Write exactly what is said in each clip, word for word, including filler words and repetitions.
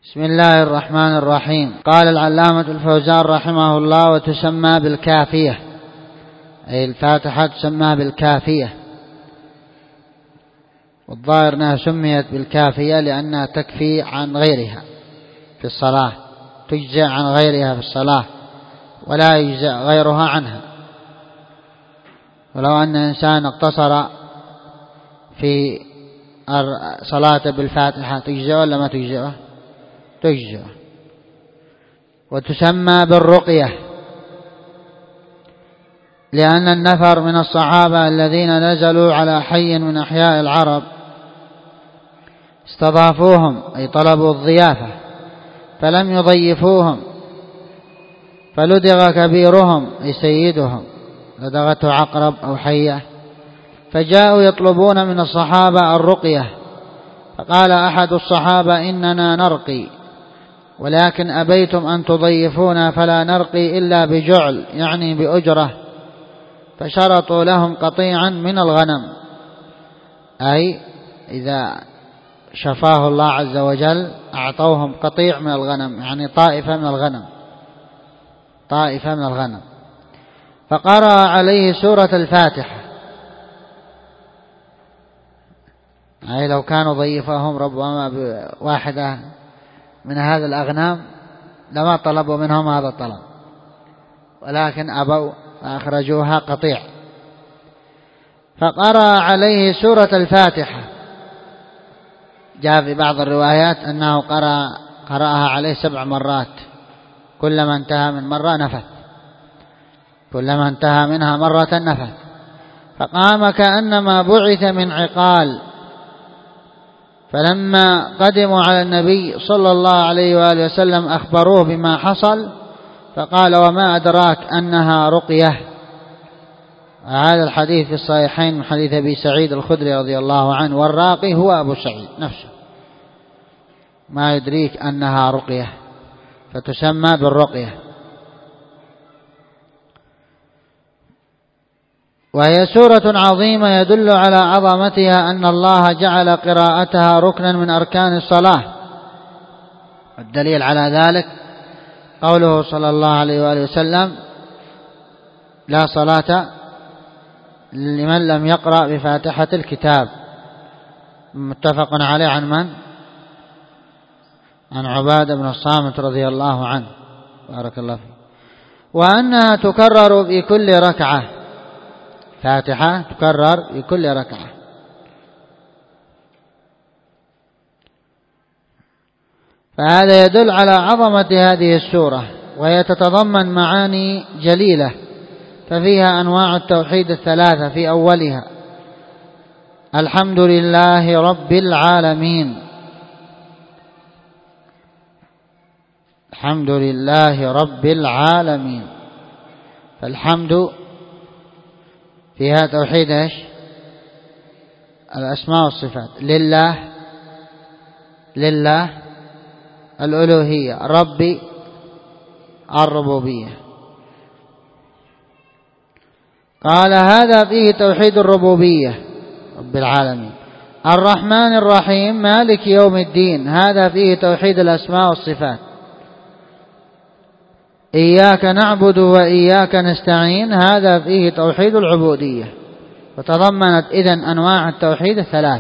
بسم الله الرحمن الرحيم. قال العلامة الفوزان رحمه الله: وتسمى بالكافية، أي الفاتحة تسمى بالكافية، والظاهر أنها سميت بالكافية لأنها تكفي عن غيرها في الصلاة، تجزئ عن غيرها في الصلاة ولا يجزئ غيرها عنها. ولو أن إنسان اقتصر في صلاة بالفاتحة تجزئ ولا ما تجزئ؟ تجزئ. وتسمى بالرقية لأن النفر من الصحابة الذين نزلوا على حي من أحياء العرب استضافوهم، أي طلبوا الضيافة، فلم يضيفوهم، فلدغ كبيرهم أي سيدهم، لدغته عقرب أو حية، فجاءوا يطلبون من الصحابة الرقية، فقال أحد الصحابة: إننا نرقي، ولكن أبيتم أن تضيفونا فلا نرقي إلا بجعل، يعني بأجرة، فشرطوا لهم قطيعا من الغنم، أي إذا شفاه الله عز وجل أعطوهم قطيع من الغنم، يعني طائفة من الغنم، طائفة من الغنم. فقرأ عليه سورة الفاتحة، أي لو كانوا ضيفهم ربما بواحدة من هذا الأغنام لما طلبوا منهم هذا الطلب، ولكن أبوا فأخرجوها قطيع. فقرأ عليه سورة الفاتحة، جاء في بعض الروايات أنه قرأ قرأها عليه سبع مرات، كلما انتهى من مرة نفث، كلما انتهى منها مرة نفث، فقام كأنما بعث من عقال. فلما قدموا على النبي صلى الله عليه وآله وسلم أخبروه بما حصل، فقال: وما أدراك أنها رقية. هذا الحديث في الصحيحين من حديث أبي سعيد الخدري رضي الله عنه، والراقي هو أبو سعيد نفسه، ما يدريك أنها رقية، فتسمى بالرقية. وهي سورة عظيمة يدل على عظمتها أن الله جعل قراءتها ركنا من أركان الصلاة، والدليل على ذلك قوله صلى الله عليه وآله وسلم: لا صلاة لمن لم يقرأ بفاتحة الكتاب، متفق عليه. عن من؟ عن عبادة بن الصامت رضي الله عنه، بارك الله فيه. وأنها تكرر في كل ركعة، فاتحة تكرر في كل ركعة. فهذا يدل على عظمة هذه السورة، وهي تتضمن معاني جليلة، ففيها أنواع التوحيد الثلاثة في أولها: الحمد لله رب العالمين، الحمد لله رب العالمين. فالحمد فيها توحيد ايش؟ الأسماء والصفات. لله، لله الألوهية، ربي الربوبية. قال: هذا فيه توحيد الربوبية رب العالمين. الرحمن الرحيم مالك يوم الدين، هذا فيه توحيد الأسماء والصفات. إياك نعبد وإياك نستعين، هذا فيه توحيد العبودية. وتضمنت إذن أنواع التوحيد الثلاث،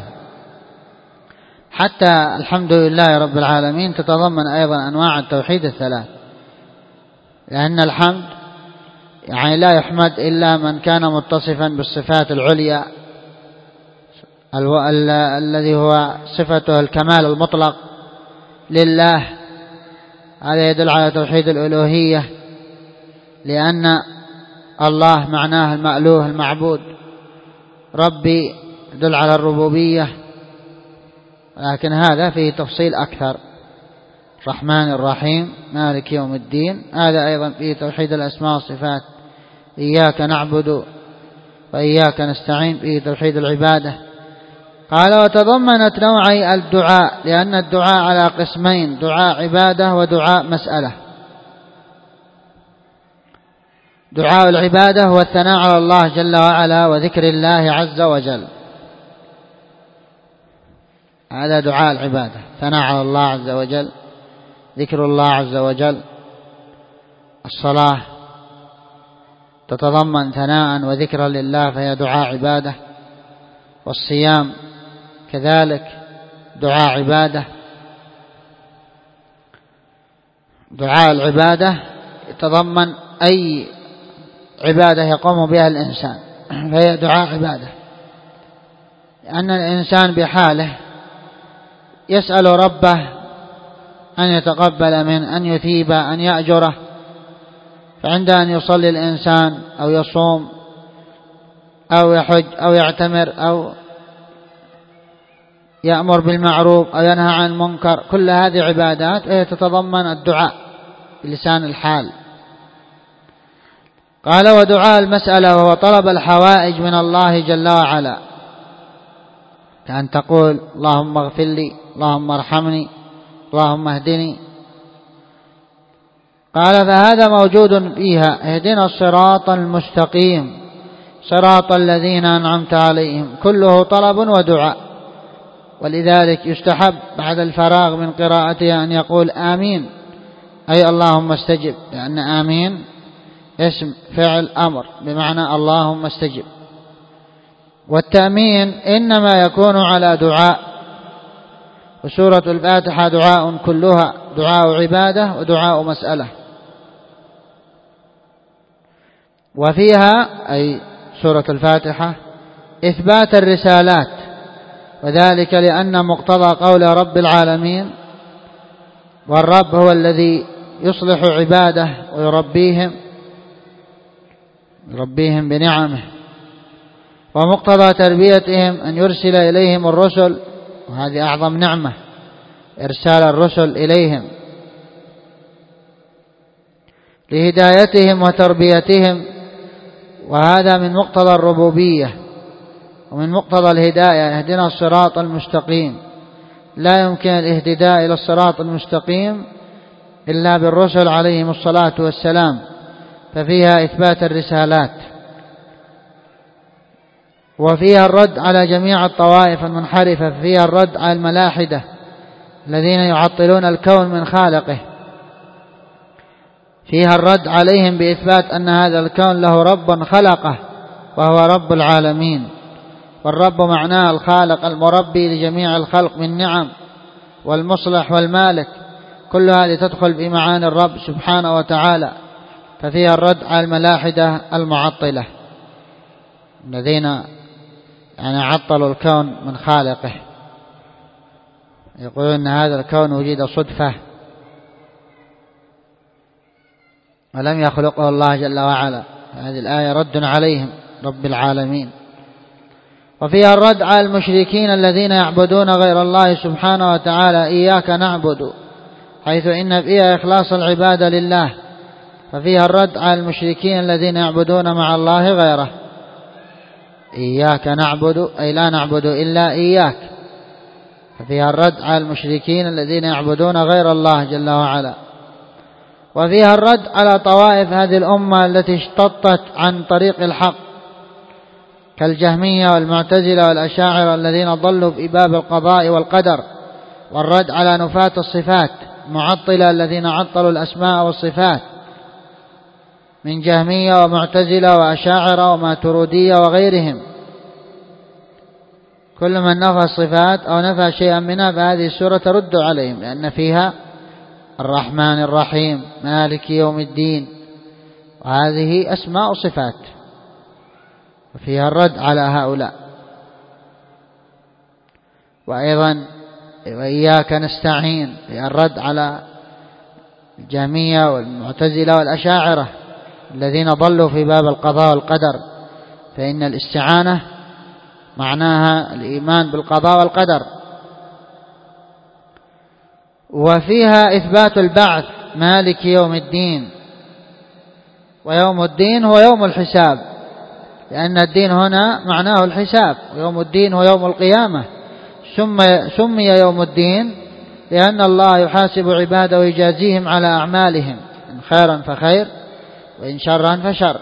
حتى الحمد لله رب العالمين تتضمن أيضا أنواع التوحيد الثلاث، لأن الحمد يعني لا يحمد إلا من كان متصفا بالصفات العليا الذي هو صفته الكمال المطلق لله. هذا يدل على توحيد الألوهية، لأن الله معناه المألوه المعبود. ربي يدل على الربوبية، لكن هذا فيه تفصيل أكثر. الرحمن الرحيم مالك يوم الدين، هذا أيضا فيه توحيد الأسماء والصفات. إياك نعبد وإياك نستعين فيه توحيد العبادة. قال: وتضمنت نوعي الدعاء، لأن الدعاء على قسمين: دعاء عبادة ودعاء مسألة. دعاء العبادة هو الثناء على الله جل وعلا وذكر الله عز وجل، هذا دعاء العبادة، ثناء على الله عز وجل ذكر الله عز وجل. الصلاة تتضمن ثناء وذكرا لله فهي دعاء عبادة، والصيام كذلك دعاء عبادة. دعاء العبادة يتضمن أي عبادة يقوم بها الإنسان فهي دعاء عبادة، لأن الإنسان بحاله يسأل ربه أن يتقبل منه، أن يثيب، أن يأجره. فعند أن يصلي الإنسان أو يصوم أو يحج أو يعتمر أو يأمر بالمعروف أو ينهى عن المنكر، كل هذه عبادات وهي تتضمن الدعاء بلسان الحال. قال: ودعاء المسألة وهو طلب الحوائج من الله جل وعلا، كأن تقول: اللهم اغفر لي، اللهم ارحمني، اللهم اهدني. قال: فهذا موجود فيها اهدنا الصراط المستقيم صراط الذين أنعمت عليهم، كله طلب ودعاء. ولذلك يستحب بعد الفراغ من قراءتها أن يقول آمين، أي اللهم استجب، لأن آمين اسم فعل أمر بمعنى اللهم استجب. والتأمين إنما يكون على دعاء، وسورة الفاتحة دعاء كلها، دعاء عبادة ودعاء مسألة. وفيها أي سورة الفاتحة إثبات الرسالات، وذلك لأن مقتضى قول رب العالمين، والرب هو الذي يصلح عباده ويربيهم يربيهم بنعمه، ومقتضى تربيتهم أن يرسل إليهم الرسل، وهذه أعظم نعمة إرسال الرسل إليهم لهدايتهم وتربيتهم، وهذا من مقتضى الربوبية ومن مقتضى الهداية. اهدنا الصراط المستقيم، لا يمكن الاهتداء إلى الصراط المستقيم إلا بالرسل عليهم الصلاة والسلام، ففيها إثبات الرسالات، وفيها الرد على جميع الطوائف المنحرفة، فيها الرد على الملاحدة الذين يعطلون الكون من خالقه، فيها الرد عليهم بإثبات أن هذا الكون له رب خلقه وهو رب العالمين. والرب معناه الخالق المربي لجميع الخلق من نعم، والمصلح والمالك، كل هذه تدخل في معاني الرب سبحانه وتعالى. ففيها الرد على الملاحدة المعطلة الذين يعني عطلوا الكون من خالقه، يقولون أن هذا الكون وجد صدفة ولم يخلقه الله جل وعلا. هذه الآية رد عليهم رب العالمين. وفيها الرد على المشركين الذين يعبدون غير الله سبحانه وتعالى، إياك نعبد، حيث إن فيها إخلاص العبادة لله. ففيها الرد على المشركين الذين يعبدون مع الله غيره، إياك نعبد أي لا نعبد إلا إياك. ففيها الرد على المشركين الذين يعبدون غير الله جل وعلا. وفيها الرد على طوائف هذه الأمة التي اشتطت عن طريق الحق كالجهمية والمعتزلة والأشاعرة الذين ضلوا في باب القضاء والقدر. والرد على نفاة الصفات معطلة الذين عطلوا الأسماء والصفات من جهمية ومعتزلة وأشاعرة وماترودية وغيرهم. كل من نفى الصفات أو نفى شيئا منها فهذه السورة ترد عليهم، لأن فيها الرحمن الرحيم مالك يوم الدين، وهذه أسماء صفات، وفيها الرد على هؤلاء. وأيضا وإياك نستعين، فيها الرد على الجهمية والمعتزلة والأشاعرة الذين ضلوا في باب القضاء والقدر، فإن الاستعانة معناها الإيمان بالقضاء والقدر. وفيها إثبات البعث مالك يوم الدين، ويوم الدين هو يوم الحساب، لأن الدين هنا معناه الحساب، ويوم الدين هو يوم القيامة. سمي يوم الدين لأن الله يحاسب عباده ويجازيهم على أعمالهم، إن خيرا فخير وإن شرا فشر.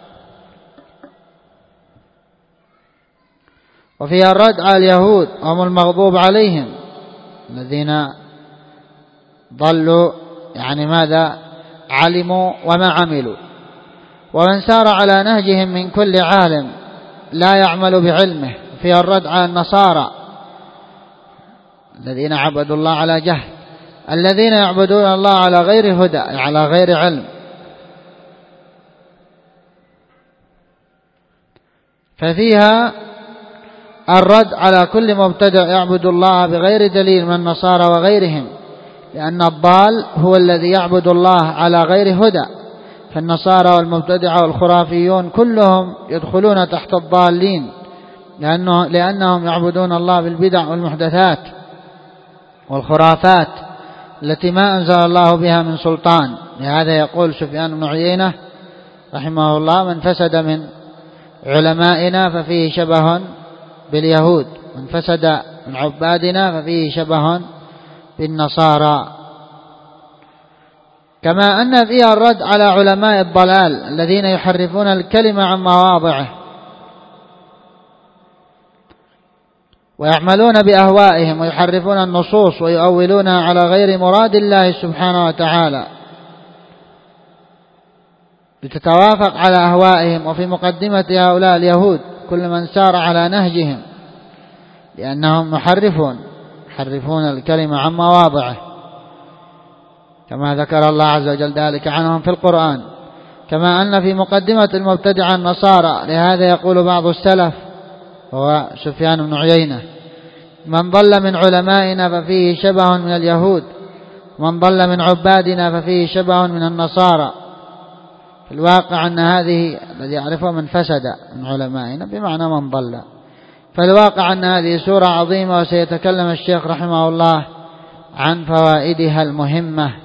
وفيها الرد على اليهود وهم المغضوب عليهم الذين ضلوا يعني ماذا علموا وما عملوا. ومن سار على نهجهم من كل عالم لا يعمل بعلمه، في الرد على النصارى الذين عبدوا الله على جهل، الذين يعبدون الله على غير هدى، على غير علم. ففيها الرد على كل مبتدع يعبد الله بغير دليل من النصارى وغيرهم، لأن الضال هو الذي يعبد الله على غير هدى، فالنصارى والمبتدعة والخرافيون كلهم يدخلون تحت الضالين، لأنه لأنهم يعبدون الله بالبدع والمحدثات والخرافات التي ما أنزل الله بها من سلطان. لهذا يقول سفيان بن عيينة رحمه الله: من فسد من علمائنا ففيه شبه باليهود، من فسد من عبادنا ففيه شبه بالنصارى. كما أن فيها الرد على علماء الضلال الذين يحرفون الكلمة عن مواضعه ويعملون بأهوائهم ويحرفون النصوص ويؤولونها على غير مراد الله سبحانه وتعالى لتتوافق على أهوائهم. وفي مقدمة هؤلاء اليهود كل من سار على نهجهم، لأنهم محرفون يحرفون الكلمة عن مواضعه، كما ذكر الله عز وجل ذلك عنهم في القرآن. كما أن في مقدمة المبتدع النصارى، لهذا يقول بعض السلف هو سفيان بن عيينة: من ضل من علمائنا ففيه شبه من اليهود، من ضل من عبادنا ففيه شبه من النصارى. في الواقع أن هذه الذي يعرفه من فسد من علمائنا بمعنى من ضل. فالواقع أن هذه سورة عظيمة، وسيتكلم الشيخ رحمه الله عن فوائدها المهمة.